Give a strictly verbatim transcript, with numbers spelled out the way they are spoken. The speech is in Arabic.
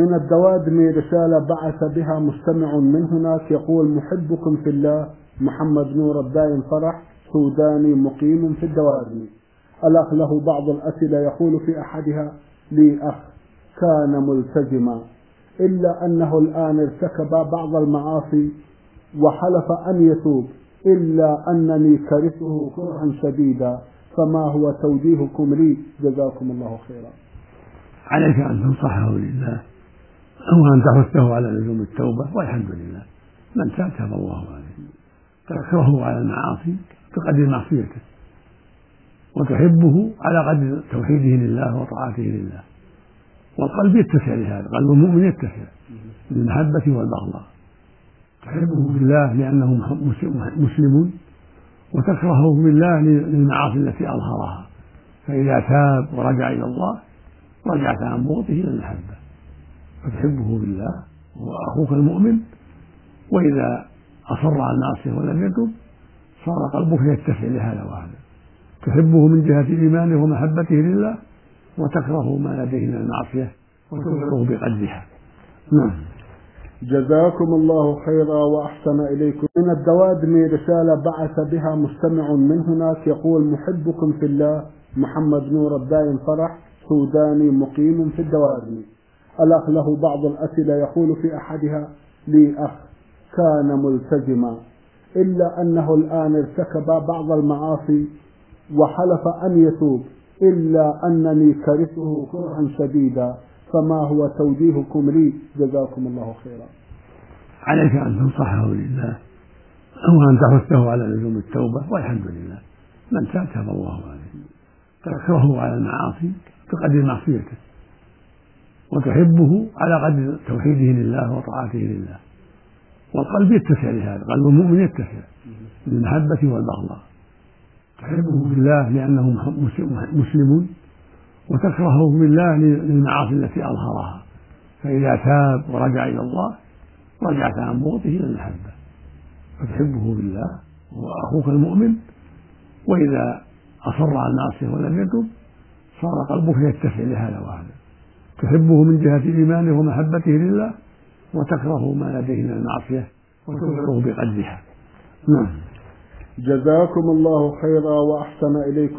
من الدوادم رسالة بعث بها مستمع من هناك يقول: محبكم في الله، محمد نور الدائم فرح، سوداني مقيم في الدوادم. الأخ له بعض الأسئلة، يقول في أحدها: لي أخ كان ملتزما إلا أنه الآن ارتكب بعض المعاصي وحلف أن يتوب، إلا أنني كرهته كرها شديدا، فما هو توجيهكم لي؟ جزاكم الله خيرا. عليك أن تنصحه لله وأن تحثه على لزوم التوبة، والحمد لله من تاب تاب الله عليه. تكرهه على المعاصي بقدر معصيته، وتحبه على قدر توحيده لله وطاعته لله. والقلب يتسع لهذا، قلب المؤمن يتسع للمحبة والبغضاء. تحبه بالله لأنه مسلم، وتكرهه بالله للمعاصي التي أظهرها، فإذا تاب ورجع إلى الله رجعت عن بغضه إلى المحبة. فتحبه بالله هو أخوك المؤمن، وإذا أصر على المعصية ولم يتب صار قلبك يتسع لهذا وهذا. تحبه من جهة إيمانه ومحبته لله، وتكره ما لديه من المعصية وتبغضه بقدرها. نعم. جزاكم الله خيرا وأحسن إليكم. من الدوادم رسالة بعث بها مستمع من هناك يقول: محبكم في الله، محمد نور الدائم فرح، سوداني مقيم في الدوادم. الأخ له بعض الأسئلة، يقول في أحدها: لي أخ كان ملتزما إلا أنه الآن ارتكب بعض المعاصي وحلف أن يتوب، إلا أنني كرهته كرها شديدا، فما هو توجيهكم لي؟ جزاكم الله خيرا. عليك أن تنصحه لله وأن تحثه على لزوم التوبة، والحمد لله من تاب تاب الله عليه. تكرهه على المعاصي بقدر معصيته، وتحبه على قدر توحيده لله وطاعته لله. والقلب يتسع لهذا، قلب المؤمن يتسع للمحبة والبغضاء. تحبه بالله لأنه مسلم، وتكرهه بالله للمعاصي التي أظهرها، فإذا تاب ورجع إلى الله رجعت عن بغضه إلى المحبة. فتحبه بالله هو أخوك المؤمن، وإذا أصر على المعصية ولم يتب صار قلبك يتسع لهذا وهذا. تحبه من جهة إيمانه ومحبته لله، وتكره ما لديه من المعصية وتبغضه بقدرها. نعم. جزاكم الله خيرا وأحسن إليكم.